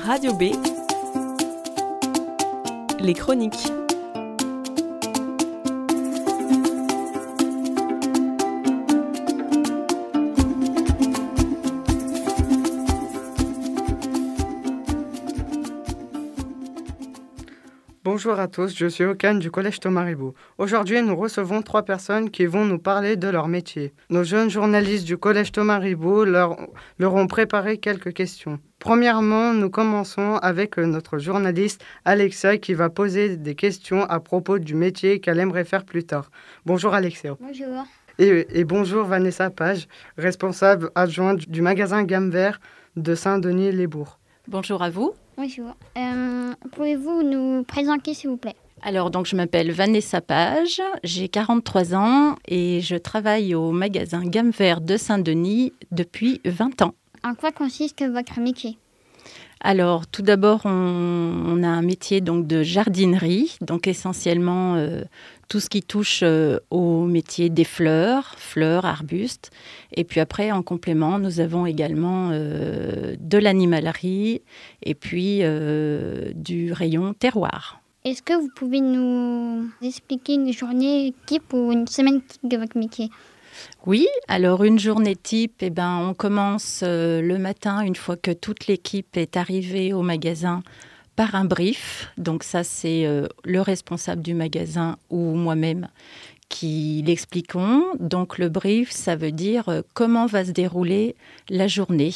Radio B, les chroniques. Bonjour à tous, je suis Okan du collège Thomas Ribot. Aujourd'hui, nous recevons 3 personnes qui vont nous parler de leur métier. Nos jeunes journalistes du collège Thomas Ribot leur ont préparé quelques questions. Premièrement, nous commençons avec notre journaliste Alexia qui va poser des questions à propos du métier qu'elle aimerait faire plus tard. Bonjour Alexia. Bonjour. Et bonjour Vanessa Page, responsable adjointe du magasin Gamme Vert de Saint-Denis-les-Bourgs. Bonjour à vous. Bonjour. Pouvez-vous nous présenter, s'il vous plaît ? Alors, je m'appelle Vanessa Page, j'ai 43 ans et je travaille au magasin Gamme Vert de Saint-Denis depuis 20 ans. En quoi consiste votre métier ? Alors, tout d'abord, on a un métier de jardinerie, donc essentiellement tout ce qui touche au métier des fleurs, arbustes. Et puis après, en complément, nous avons également de l'animalerie et puis du rayon terroir. Est-ce que vous pouvez nous expliquer une journée type ou une semaine type de votre métier ? Oui, alors une journée type, on commence le matin, une fois que toute l'équipe est arrivée au magasin, par un brief. Donc ça, c'est le responsable du magasin ou moi-même qui l'expliquons. Donc le brief, ça veut dire comment va se dérouler la journée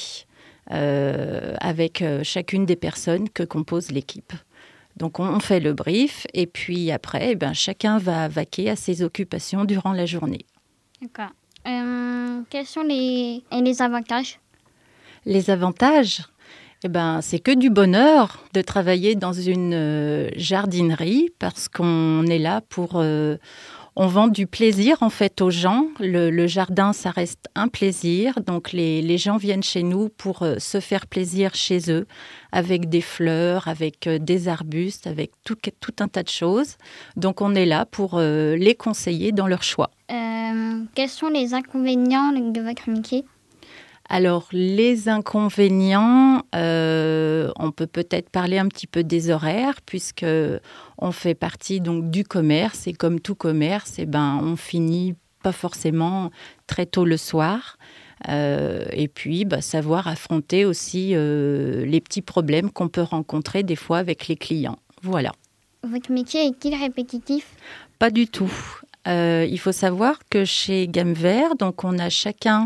avec chacune des personnes que compose l'équipe. Donc on fait le brief et puis après, chacun va vaquer à ses occupations durant la journée. D'accord. Quels sont les avantages ? Les avantages, c'est que du bonheur de travailler dans une jardinerie parce qu'on est là pour... on vend du plaisir en fait aux gens. Le jardin, ça reste un plaisir. Donc les gens viennent chez nous pour se faire plaisir chez eux avec des fleurs, avec des arbustes, avec tout un tas de choses. Donc on est là pour les conseiller dans leur choix. Quels sont les inconvénients de votre métier ? Alors, les inconvénients, on peut peut-être parler un petit peu des horaires, puisque on fait partie du commerce. Et comme tout commerce, on finit pas forcément très tôt le soir. Et puis, savoir affronter aussi les petits problèmes qu'on peut rencontrer des fois avec les clients. Voilà. Votre métier est-il répétitif ? Pas du tout. Il faut savoir que chez Gamme Vert, on a chacun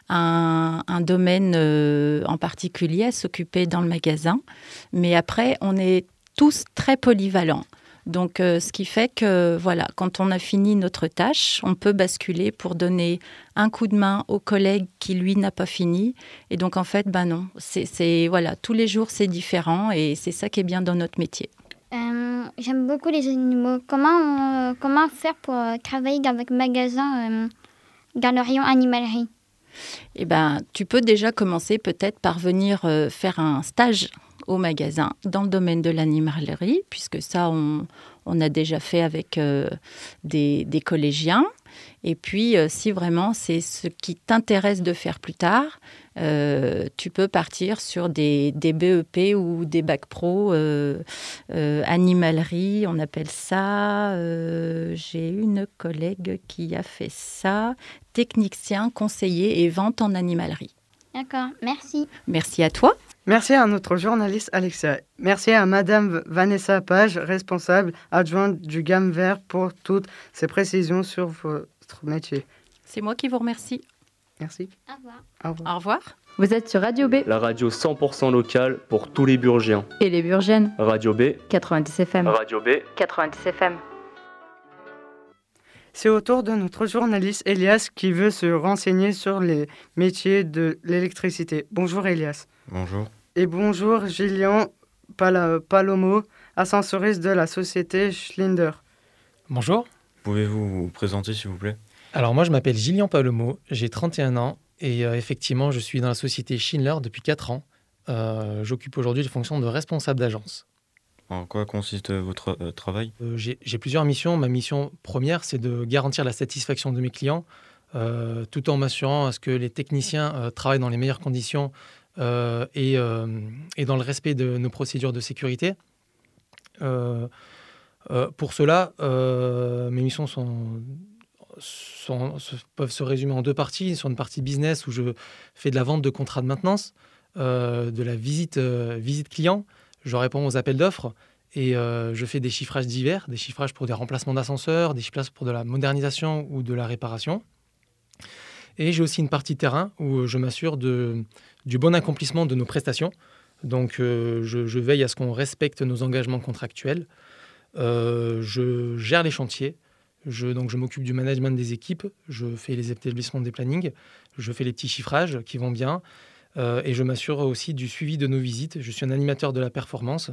un domaine en particulier à s'occuper dans le magasin. Mais après, on est tous très polyvalents. Donc, ce qui fait que, quand on a fini notre tâche, on peut basculer pour donner un coup de main au collègue qui, lui, n'a pas fini. Et donc, en fait, non. Tous les jours, c'est différent et c'est ça qui est bien dans notre métier. J'aime beaucoup les animaux. Comment faire pour travailler dans votre magasin dans le rayon animalerie ? Tu peux déjà commencer peut-être par venir faire un stage au magasin dans le domaine de l'animalerie, puisque ça, on a déjà fait avec des collégiens. Et puis, si vraiment c'est ce qui t'intéresse de faire plus tard, tu peux partir sur des BEP ou des bacs pro animalerie, on appelle ça. J'ai une collègue qui a fait ça, technicien, conseiller et vente en animalerie. D'accord, merci. Merci à toi. Merci à notre journaliste Alexia. Merci à Madame Vanessa Page, responsable adjointe du Gamme Vert, pour toutes ces précisions sur votre métier. C'est moi qui vous remercie. Merci. Au revoir. Au revoir. Au revoir. Vous êtes sur Radio B, la radio 100% locale pour tous les Burgiens. Et les Burgiennes. Radio B, 90 FM. Radio B, 90 FM. C'est au tour de notre journaliste Elias qui veut se renseigner sur les métiers de l'électricité. Bonjour Elias. Bonjour. Et bonjour Gillian Palomo, ascensoriste de la société Schlinder. Bonjour. Pouvez-vous vous présenter s'il vous plaît ? Alors moi je m'appelle Gillian Palomo, j'ai 31 ans et effectivement je suis dans la société Schindler depuis 4 ans. J'occupe aujourd'hui les fonctions de responsable d'agence. En quoi consiste votre travail ? J'ai plusieurs missions. Ma mission première, c'est de garantir la satisfaction de mes clients, tout en m'assurant à ce que les techniciens travaillent dans les meilleures conditions et dans le respect de nos procédures de sécurité. Pour cela, mes missions peuvent se résumer en deux parties. Sur une partie business où je fais de la vente de contrats de maintenance, de la visite client, je réponds aux appels d'offres et je fais des chiffrages divers, des chiffrages pour des remplacements d'ascenseurs, des chiffrages pour de la modernisation ou de la réparation. Et j'ai aussi une partie terrain où je m'assure du bon accomplissement de nos prestations. Donc je veille à ce qu'on respecte nos engagements contractuels. Je gère les chantiers. Je m'occupe du management des équipes. Je fais les établissements des plannings. Je fais les petits chiffrages qui vont bien. Et je m'assure aussi du suivi de nos visites. Je suis un animateur de la performance.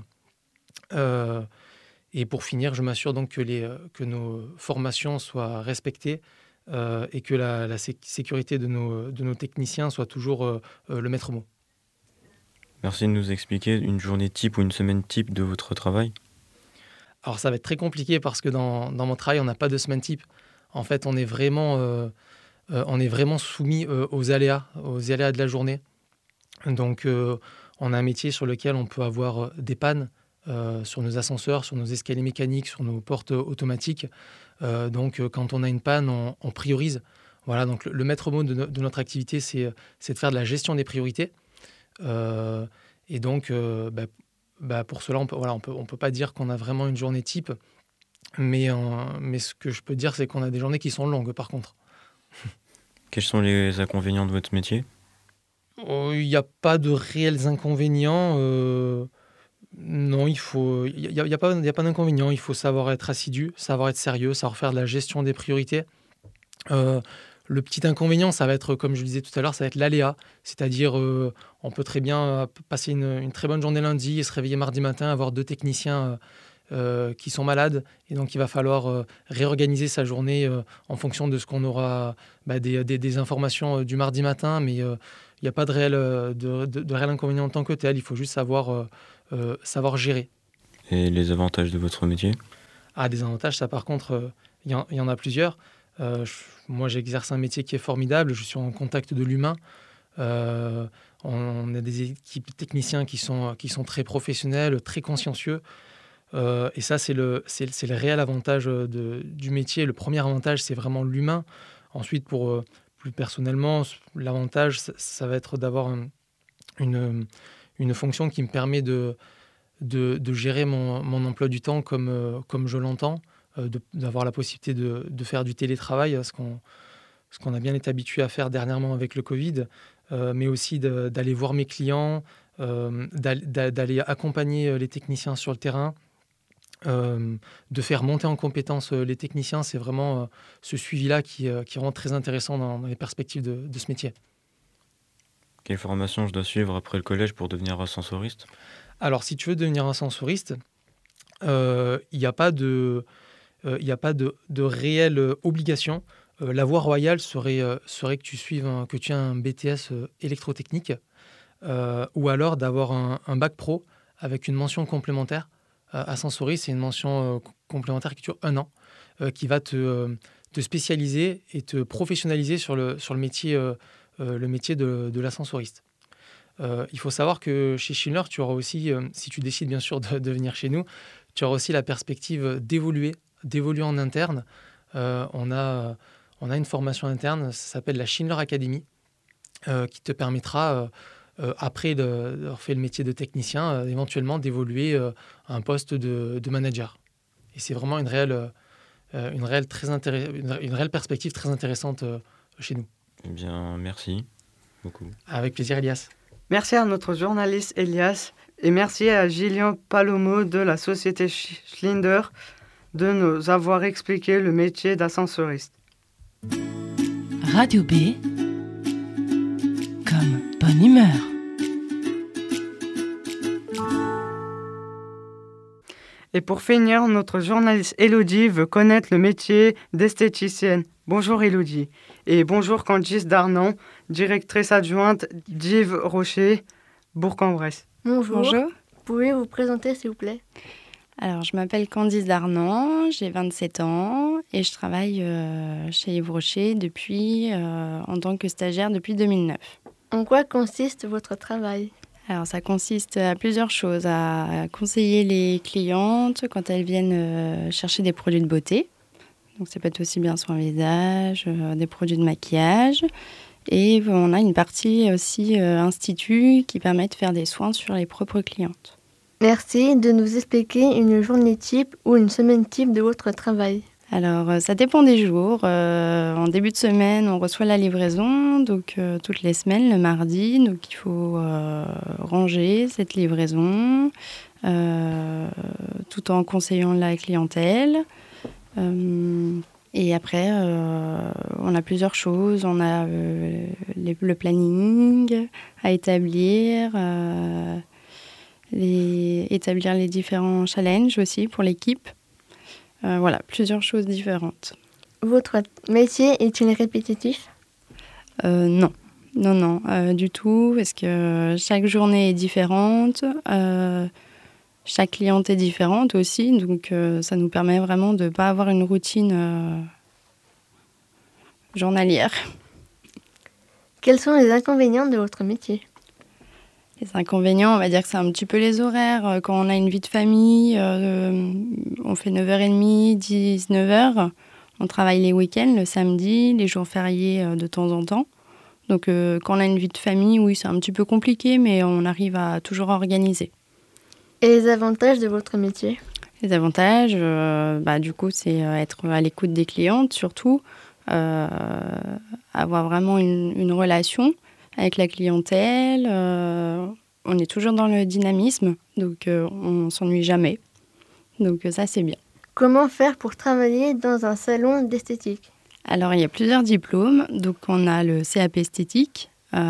Et pour finir, je m'assure donc que nos formations soient respectées et que la sécurité de nos techniciens soit toujours le maître mot. Merci de nous expliquer une journée type ou une semaine type de votre travail. Alors ça va être très compliqué parce que dans mon travail, on n'a pas de semaine type. En fait, on est vraiment soumis aux aléas de la journée. Donc on a un métier sur lequel on peut avoir des pannes sur nos ascenseurs, sur nos escaliers mécaniques, sur nos portes automatiques. Donc quand on a une panne, on priorise. Voilà, donc le maître mot de notre activité, c'est de faire de la gestion des priorités. Et donc, pour cela, on peut pas dire qu'on a vraiment une journée type, mais ce que je peux dire, c'est qu'on a des journées qui sont longues, par contre. Quels sont les inconvénients de votre métier ? Il n'y a pas de réels inconvénients. Non, il y a pas d'inconvénients. Il faut savoir être assidu, savoir être sérieux, savoir faire de la gestion des priorités. Le petit inconvénient, ça va être, comme je le disais tout à l'heure, ça va être l'aléa. C'est-à-dire, on peut très bien passer une très bonne journée lundi et se réveiller mardi matin, avoir 2 techniciens qui sont malades. Et donc, il va falloir réorganiser sa journée en fonction de ce qu'on aura, des informations du mardi matin. Mais il n'y a pas de réel inconvénient en tant que tel. Il faut juste savoir gérer. Et les avantages de votre métier ? Des avantages, ça par contre, il y en a plusieurs. Moi, j'exerce un métier qui est formidable. Je suis en contact de l'humain. On a des équipes de techniciens qui sont très professionnels, très consciencieux. Et ça, c'est le réel avantage du métier. Le premier avantage, c'est vraiment l'humain. Ensuite, plus personnellement, l'avantage, ça va être d'avoir une fonction qui me permet de gérer mon emploi du temps comme je l'entends. D'avoir la possibilité de faire du télétravail, ce qu'on a bien été habitué à faire dernièrement avec le Covid, mais aussi d'aller voir mes clients, d'aller accompagner les techniciens sur le terrain, de faire monter en compétence les techniciens. C'est vraiment ce suivi-là qui rend très intéressant dans les perspectives de ce métier. Quelle formation je dois suivre après le collège pour devenir ascensoriste ? Alors, si tu veux devenir ascensoriste, il n'y a pas de réelle obligation. La voie royale serait que tu aies un BTS électrotechnique ou alors d'avoir un bac pro avec une mention complémentaire. Ascensoriste, c'est une mention complémentaire qui dure 1 an, qui va te spécialiser et te professionnaliser sur le métier de l'ascensoriste. Il faut savoir que chez Schindler, tu auras aussi, si tu décides bien sûr de venir chez nous, tu auras aussi la perspective d'évoluer en interne. On a une formation interne, ça s'appelle la Schindler Academy, qui te permettra, après d'avoir fait le métier de technicien, éventuellement d'évoluer à un poste de manager. Et c'est vraiment une réelle perspective très intéressante chez nous. Eh bien, merci beaucoup. Avec plaisir, Elias. Merci à notre journaliste Elias et merci à Gillian Palomo de la société Schindler de nous avoir expliqué le métier d'ascensoriste. Radio B, comme bonne humeur. Et pour finir, notre journaliste Élodie veut connaître le métier d'esthéticienne. Bonjour Élodie. Et bonjour Candice Darnan, directrice adjointe d'Yves Rocher, Bourg-en-Bresse. Bonjour. Pouvez-vous vous présenter s'il vous plaît ? Alors, je m'appelle Candice Darnan, j'ai 27 ans et je travaille chez Yves Rocher en tant que stagiaire depuis 2009. En quoi consiste votre travail? Alors, ça consiste à plusieurs choses. À conseiller les clientes quand elles viennent chercher des produits de beauté. Donc, ça peut être aussi bien soin visage, des produits de maquillage. Et on a une partie aussi institut qui permet de faire des soins sur les propres clientes. Merci de nous expliquer une journée type ou une semaine type de votre travail. Alors, ça dépend des jours. En début de semaine, on reçoit la livraison, donc toutes les semaines, le mardi. Donc, il faut ranger cette livraison tout en conseillant la clientèle. Et après, on a plusieurs choses. On a le planning à établir, établir les différents challenges aussi pour l'équipe. Voilà, plusieurs choses différentes. Votre métier est-il répétitif? Non, du tout, parce que chaque journée est différente. Chaque cliente est différente aussi, donc ça nous permet vraiment de ne pas avoir une routine journalière. Quels sont les inconvénients de votre métier? Les inconvénients, on va dire que c'est un petit peu les horaires. Quand on a une vie de famille, on fait 9h30, 19h. On travaille les week-ends, le samedi, les jours fériés de temps en temps. Donc quand on a une vie de famille, oui, c'est un petit peu compliqué, mais on arrive à toujours organiser. Et les avantages de votre métier? Les avantages, du coup, c'est être à l'écoute des clientes, surtout. Avoir vraiment une relation avec la clientèle. On est toujours dans le dynamisme, donc on ne s'ennuie jamais. Donc ça, c'est bien. Comment faire pour travailler dans un salon d'esthétique? Alors, il y a plusieurs diplômes. Donc, on a le CAP esthétique.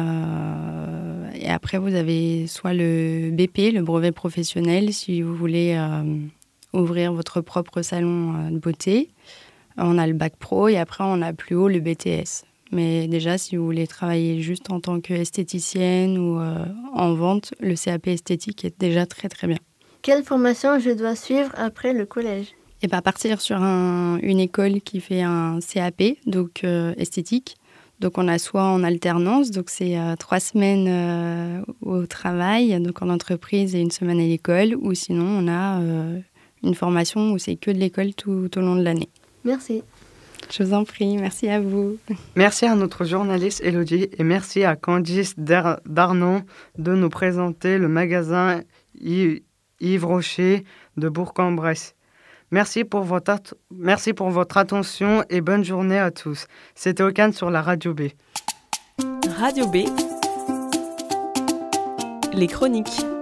Et après, vous avez soit le BP, le brevet professionnel, si vous voulez ouvrir votre propre salon de beauté. On a le bac pro et après, on a plus haut le BTS. Mais déjà, si vous voulez travailler juste en tant qu'esthéticienne ou en vente, le CAP esthétique est déjà très, très bien. Quelle formation je dois suivre après le collège? Et partir sur une école qui fait un CAP, donc esthétique. Donc, on a soit en alternance, donc c'est 3 semaines au travail, donc en entreprise et 1 semaine à l'école. Ou sinon, on a une formation où c'est que de l'école tout au long de l'année. Merci. Je vous en prie, merci à vous. Merci à notre journaliste Élodie et merci à Candice Darnon de nous présenter le magasin Yves Rocher de Bourg-en-Bresse. Merci pour votre attention et bonne journée à tous. C'était Okan sur la Radio B. Radio B, les chroniques.